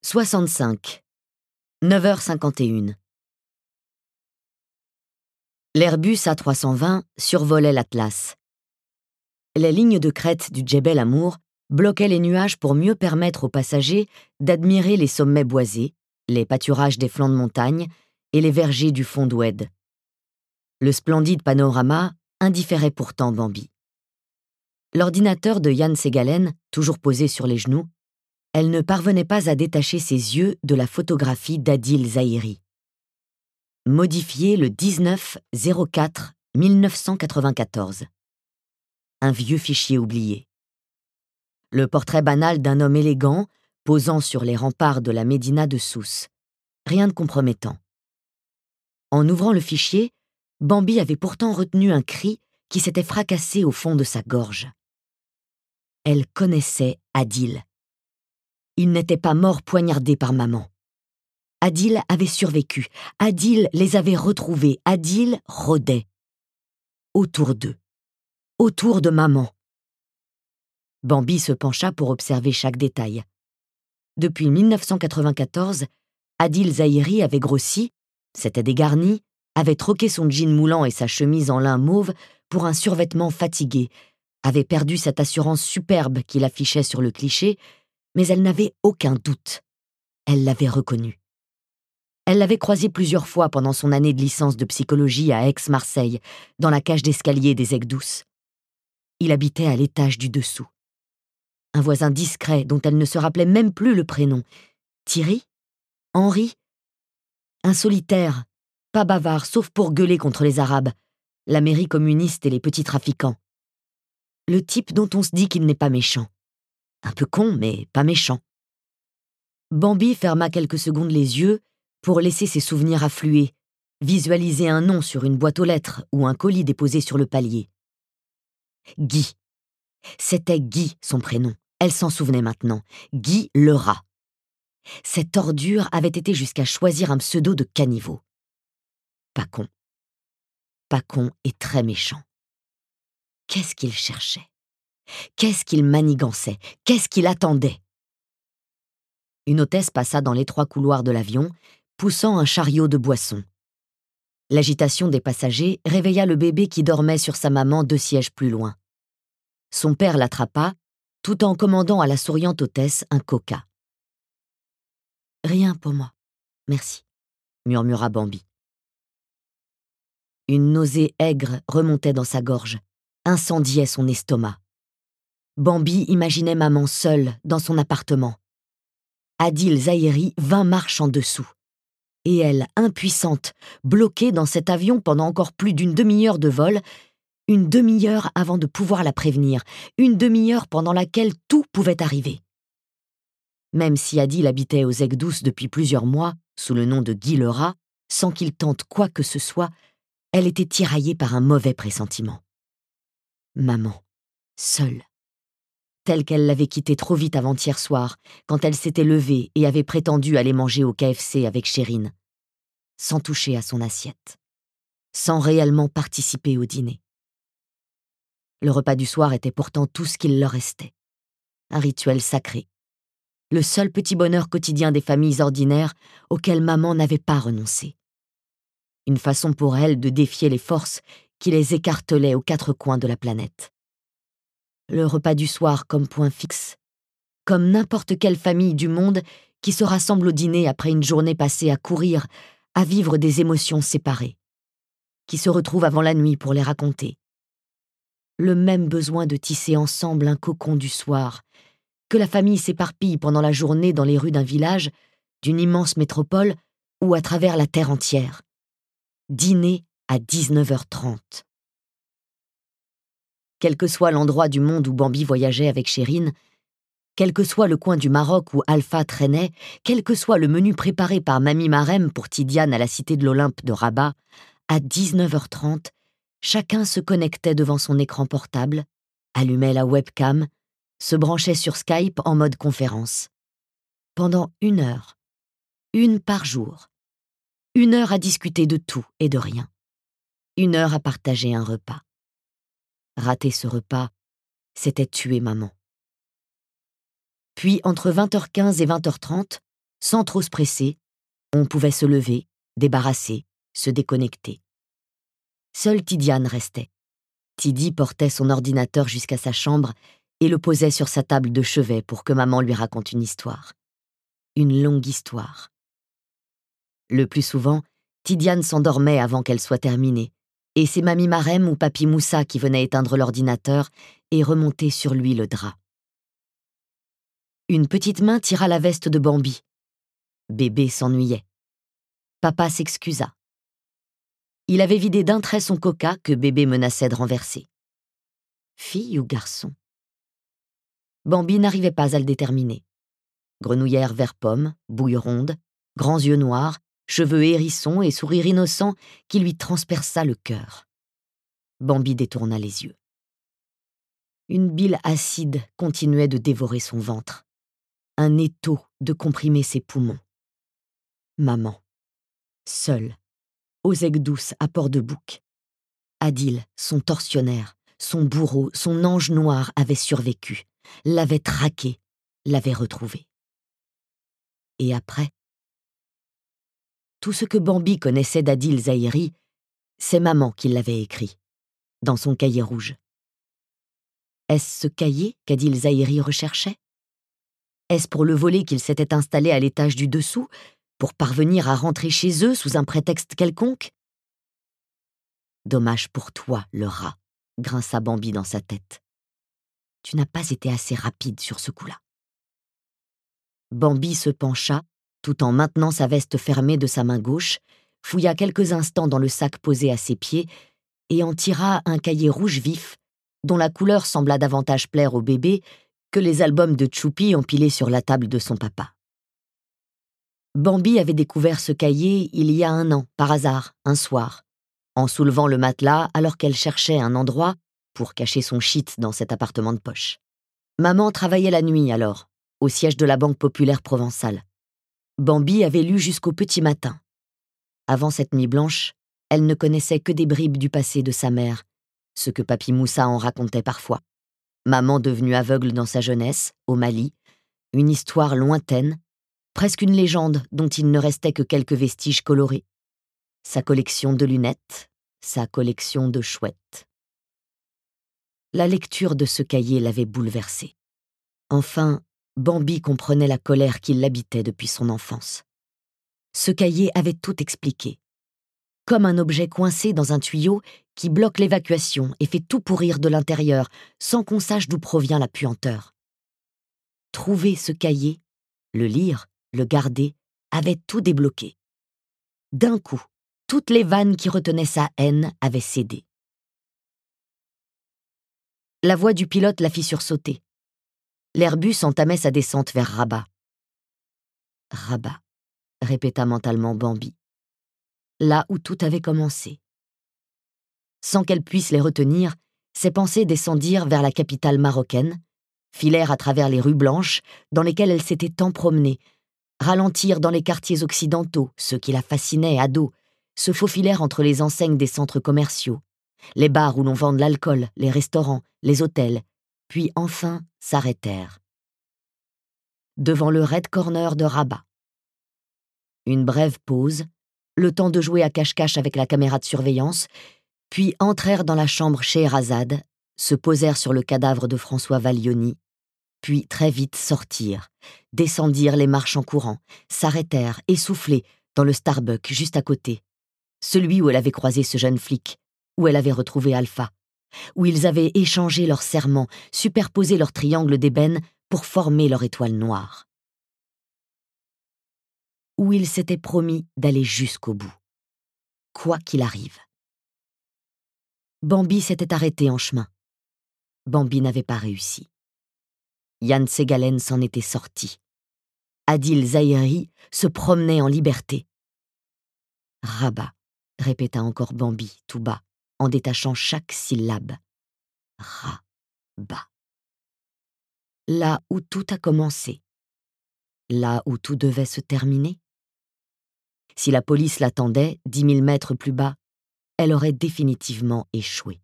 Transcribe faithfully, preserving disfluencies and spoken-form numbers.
soixante-cinq. neuf heures cinquante et une. L'Airbus A trois cent vingt survolait l'Atlas. Les lignes de crête du Djebel Amour bloquaient les nuages pour mieux permettre aux passagers d'admirer les sommets boisés, les pâturages des flancs de montagne et les vergers du fond d'Oued. Le splendide panorama indifférait pourtant Bambi. L'ordinateur de Yann Segalen, toujours posé sur les genoux, elle ne parvenait pas à détacher ses yeux de la photographie d'Adil Zahiri. Modifiée le dix-neuf zéro quatre mille neuf cent quatre-vingt-quatorze. Un vieux fichier oublié. Le portrait banal d'un homme élégant posant sur les remparts de la médina de Sousse. Rien de compromettant. En ouvrant le fichier, Bambi avait pourtant retenu un cri qui s'était fracassé au fond de sa gorge. Elle connaissait Adil. Il n'était pas mort poignardé par maman. Adil avait survécu. Adil les avait retrouvés. Adil rôdait. Autour d'eux. Autour de maman. Bambi se pencha pour observer chaque détail. Depuis mille neuf cent quatre-vingt-quatorze, Adil Zahiri avait grossi, s'était dégarni, avait troqué son jean moulant et sa chemise en lin mauve pour un survêtement fatigué, avait perdu cette assurance superbe qu'il affichait sur le cliché, mais elle n'avait aucun doute. Elle l'avait reconnu. Elle l'avait croisé plusieurs fois pendant son année de licence de psychologie à Aix-Marseille, dans la cage d'escalier des Aigues-Douces. Il habitait à l'étage du dessous. Un voisin discret dont elle ne se rappelait même plus le prénom. Thierry ? Henri ? Un solitaire, pas bavard, sauf pour gueuler contre les Arabes, la mairie communiste et les petits trafiquants. Le type dont on se dit qu'il n'est pas méchant. Un peu con, mais pas méchant. Bambi ferma quelques secondes les yeux pour laisser ses souvenirs affluer, visualiser un nom sur une boîte aux lettres ou un colis déposé sur le palier. Guy. C'était Guy, son prénom. Elle s'en souvenait maintenant. Guy le rat. Cette ordure avait été jusqu'à choisir un pseudo de caniveau. Pas con. Pas con et très méchant. Qu'est-ce qu'il cherchait ? Qu'est-ce qu'il manigançait ? Qu'est-ce qu'il attendait ? Une hôtesse passa dans l'étroit couloir de l'avion, poussant un chariot de boissons. L'agitation des passagers réveilla le bébé qui dormait sur sa maman deux sièges plus loin. Son père l'attrapa, tout en commandant à la souriante hôtesse un coca. « Rien pour moi, merci », murmura Bambi. Une nausée aigre remontait dans sa gorge, incendiait son estomac. Bambi imaginait maman seule dans son appartement. Adil Zahiri vingt marches en dessous. Et elle, impuissante, bloquée dans cet avion pendant encore plus d'une demi-heure de vol, une demi-heure avant de pouvoir la prévenir, une demi-heure pendant laquelle tout pouvait arriver. Même si Adil habitait aux Aigues-Douces depuis plusieurs mois, sous le nom de Guy le rat, sans qu'il tente quoi que ce soit, elle était tiraillée par un mauvais pressentiment. Maman, seule, telle qu'elle l'avait quittée trop vite avant-hier soir, quand elle s'était levée et avait prétendu aller manger au K F C avec Chérine, sans toucher à son assiette, sans réellement participer au dîner. Le repas du soir était pourtant tout ce qu'il leur restait. Un rituel sacré. Le seul petit bonheur quotidien des familles ordinaires auquel maman n'avait pas renoncé. Une façon pour elle de défier les forces qui les écartelaient aux quatre coins de la planète. Le repas du soir comme point fixe, comme n'importe quelle famille du monde qui se rassemble au dîner après une journée passée à courir, à vivre des émotions séparées, qui se retrouve avant la nuit pour les raconter. Le même besoin de tisser ensemble un cocon du soir, que la famille s'éparpille pendant la journée dans les rues d'un village, d'une immense métropole ou à travers la terre entière. Dîner à dix-neuf heures trente. Quel que soit l'endroit du monde où Bambi voyageait avec Chérine, quel que soit le coin du Maroc où Alpha traînait, quel que soit le menu préparé par Mamie Marem pour Tidiane à la cité de l'Olympe de Rabat, à dix-neuf heures trente, chacun se connectait devant son écran portable, allumait la webcam, se branchait sur Skype en mode conférence. Pendant une heure, une par jour, une heure à discuter de tout et de rien, une heure à partager un repas. Rater ce repas, c'était tuer maman. Puis, entre vingt heures quinze et vingt heures trente, Sans trop se presser, on pouvait se lever, débarrasser, se déconnecter. Seule Tidiane restait. Tidy portait son ordinateur jusqu'à sa chambre et le posait sur sa table de chevet pour que maman lui raconte une histoire. Une longue histoire. Le plus souvent, Tidiane s'endormait avant qu'elle soit terminée, et c'est Mamie Marème ou Papy Moussa qui venait éteindre l'ordinateur et remonter sur lui le drap. Une petite main tira la veste de Bambi. Bébé s'ennuyait. Papa s'excusa. Il avait vidé d'un trait son coca que bébé menaçait de renverser. Fille ou garçon? Bambi n'arrivait pas à le déterminer. Grenouillère vert pomme, bouille ronde, grands yeux noirs, cheveux hérissons et sourire innocent qui lui transperça le cœur. Bambi détourna les yeux. Une bile acide continuait de dévorer son ventre. Un étau de comprimer ses poumons. Maman, seule, aux aigues douces à Port-de-Bouc. Adil, son tortionnaire, son bourreau, son ange noir avait survécu, l'avait traqué, l'avait retrouvé. Et après? Tout ce que Bambi connaissait d'Adil Zahiri, c'est maman qui l'avait écrit, dans son cahier rouge. Est-ce ce cahier qu'Adil Zahiri recherchait? Est-ce pour le voler qu'il s'était installé à l'étage du dessous, pour parvenir à rentrer chez eux sous un prétexte quelconque? Dommage pour toi, le rat, grinça Bambi dans sa tête. Tu n'as pas été assez rapide sur ce coup-là. Bambi se pencha, tout en maintenant sa veste fermée de sa main gauche, fouilla quelques instants dans le sac posé à ses pieds et en tira un cahier rouge vif, dont la couleur sembla davantage plaire au bébé que les albums de Tchoupi empilés sur la table de son papa. Bambi avait découvert ce cahier il y a un an, par hasard, un soir, en soulevant le matelas alors qu'elle cherchait un endroit pour cacher son shit dans cet appartement de poche. Maman travaillait la nuit alors, au siège de la Banque populaire provençale. Bambi avait lu jusqu'au petit matin. Avant cette nuit blanche, elle ne connaissait que des bribes du passé de sa mère, ce que Papy Moussa en racontait parfois. Maman devenue aveugle dans sa jeunesse, au Mali, une histoire lointaine, presque une légende dont il ne restait que quelques vestiges colorés. Sa collection de lunettes, sa collection de chouettes. La lecture de ce cahier l'avait bouleversé. Enfin, Bambi comprenait la colère qui l'habitait depuis son enfance. Ce cahier avait tout expliqué. Comme un objet coincé dans un tuyau qui bloque l'évacuation et fait tout pourrir de l'intérieur sans qu'on sache d'où provient la puanteur. Trouver ce cahier, le lire, le garder, avait tout débloqué. D'un coup, toutes les vannes qui retenaient sa haine avaient cédé. La voix du pilote la fit sursauter. L'Airbus entamait sa descente vers Rabat. Rabat, répéta mentalement Bambi. Là où tout avait commencé. Sans qu'elle puisse les retenir, ses pensées descendirent vers la capitale marocaine, filèrent à travers les rues blanches dans lesquelles elle s'était tant promenée, ralentirent dans les quartiers occidentaux, ceux qui la fascinaient ado, se faufilèrent entre les enseignes des centres commerciaux, les bars où l'on vend de l'alcool, les restaurants, les hôtels, puis enfin s'arrêtèrent. Devant le Red Corner de Rabat. Une brève pause, le temps de jouer à cache-cache avec la caméra de surveillance, puis entrèrent dans la chambre Scheherazade, se posèrent sur le cadavre de François Valioni, puis très vite sortirent, descendirent les marches en courant, s'arrêtèrent, essoufflés, dans le Starbucks juste à côté, celui où elle avait croisé ce jeune flic, où elle avait retrouvé Alpha, où ils avaient échangé leurs serments, superposé leurs triangles d'ébène pour former leur étoile noire. Où ils s'étaient promis d'aller jusqu'au bout, quoi qu'il arrive. Bambi s'était arrêté en chemin. Bambi n'avait pas réussi. Yann Ségalen s'en était sorti. Adil Zahiri se promenait en liberté. Rabat, répéta encore Bambi, tout bas, en détachant chaque syllabe. Rabat. Là où tout a commencé. Là où tout devait se terminer. Si la police l'attendait, dix mille mètres plus bas, elle aurait définitivement échoué.